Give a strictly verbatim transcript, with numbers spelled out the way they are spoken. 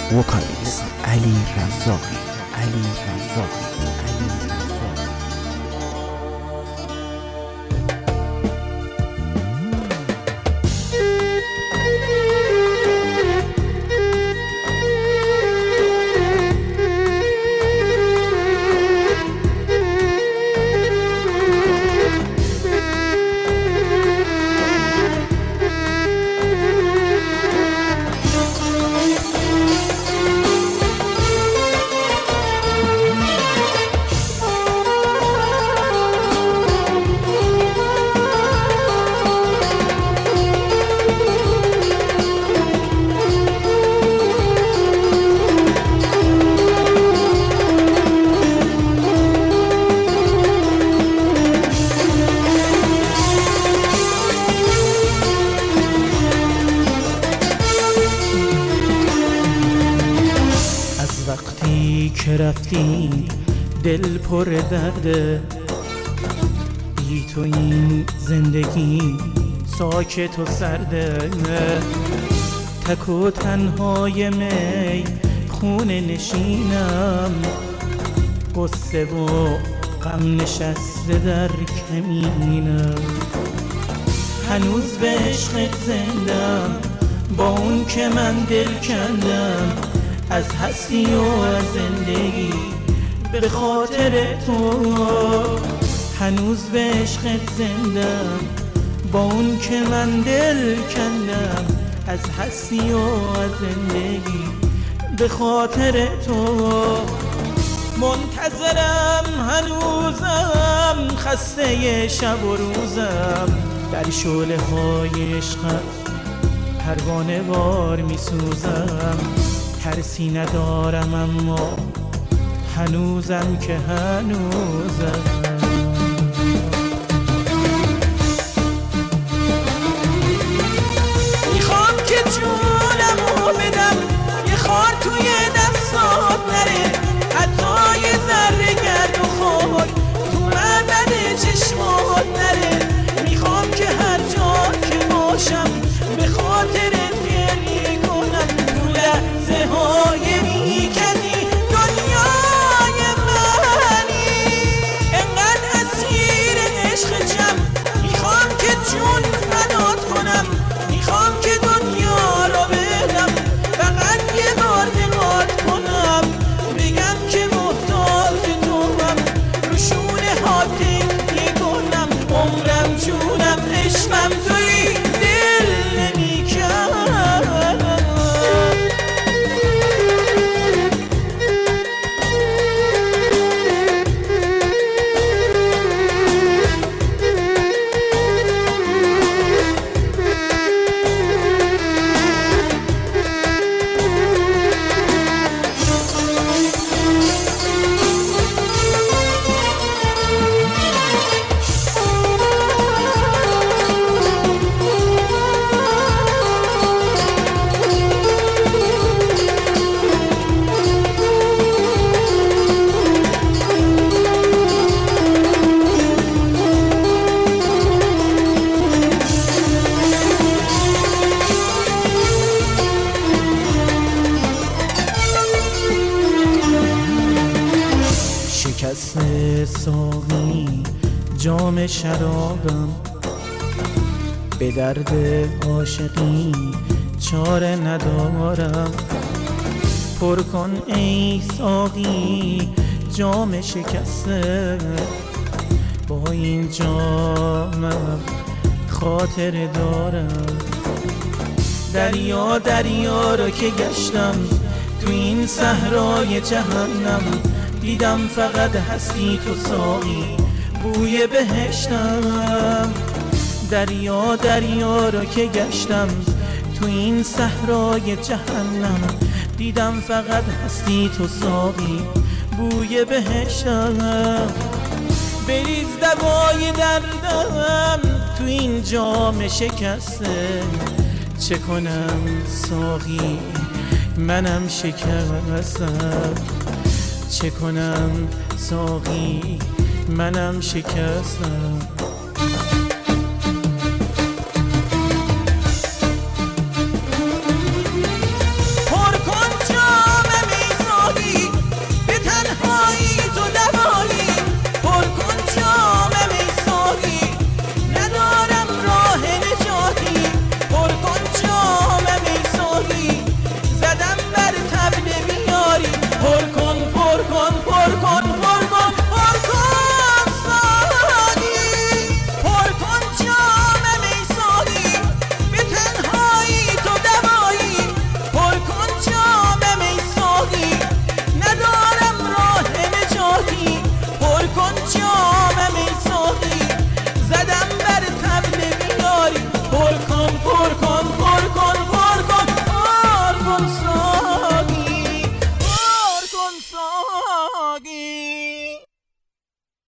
وکالیست علی رزاقی علی رزاقی علی رزاقی وقتی که رفتی دل پر درده، بی تو این زندگی ساکت و سرده. تک و تنهای می خونه نشینم، قصه و غم نشسته در کمینم. هنوز به عشقت زندم، با اون که من دل کندم از هستی و از زندگی به خاطر تو. هنوز به عشقت زندم، با اون که من دل کندم از هستی و از زندگی به خاطر تو. منتظرم هنوزم، خسته شب و روزم، در شعله های عشقم پروانه وار می سوزم. ترسی ندارم اما هنوزم که هنوزم. میخوام که جونمو بدم، یه خار توی دستات نره، حتی یه ذره گرد و خاک تو معبد چشمات نره. میخوام که هر جا که باشم به خاطر گریه کنم، تو لحظه های بی کسی دنیای منی. انقدر اسیر عشقم، میخوام که جون فدات کنم، میخوام که دنیا رو بدم، فقط یه بار نگات کنم، بگم که محتاج توام، رو شونه ها تکیه کنم. عمرم جونم عشقم توی دل نمی‌کنم. شکست ساقی جام شرابم، به درد عاشقی چاره ندارم. پر کن ای ساقی جام شکسته، با این جامم خاطر دارم. دریا دریا رو که گشتم تو این صحرای جهنم، دیدم فقط هستی تو ساقی بوی بهشتم. دریا دریا رو که گشتم تو این صحرای جهنم، دیدم فقط هستی تو ساقی بوی بهشتم. بریز دوای دردم تو این جام شکسته، چه کنم ساقی منم شکستم. چه کنم ساقی منم شکستم.